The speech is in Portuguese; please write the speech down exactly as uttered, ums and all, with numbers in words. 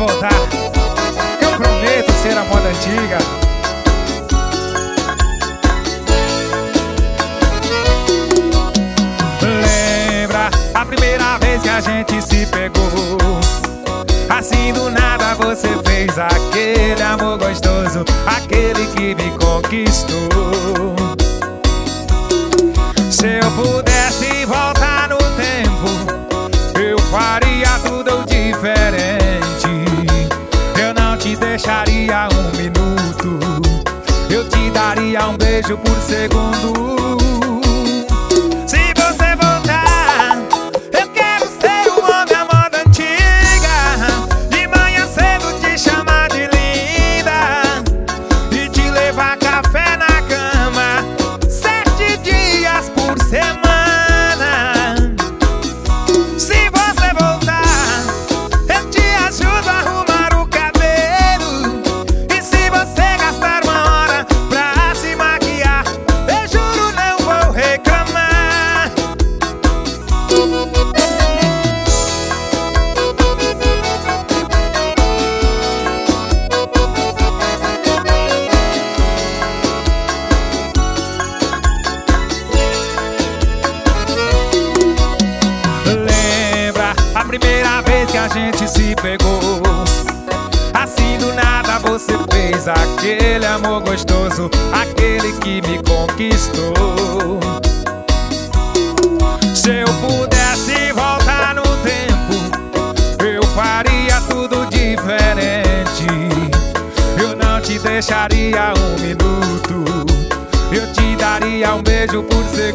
voltar, eu prometo ser a moda antiga. Lembra a primeira vez que a gente se pegou? Assim do nada você fez aquele amor gostoso, aquele que me conquistou. Se eu pudesse voltar no tempo, eu faria tudo diferente. Eu não te deixaria um minuto, eu te daria um beijo por segundo. Se você voltar, eu quero ser um homem à moda antiga. De manhã cedo te chamar de linda e te levar café na cama sete dias por semana. Se você voltar, eu te ajudo a arrumar o cabelo. E se você gastar uma hora pra se maquiar, eu juro não vou reclamar. Lembra a primeira vez que a gente se pegou? Assim do nada você fez aquele amor gostoso, aquele que me conquistou. Se eu pudesse voltar no tempo, eu faria tudo diferente. Eu não te deixaria um minuto, eu te daria um beijo por segundo.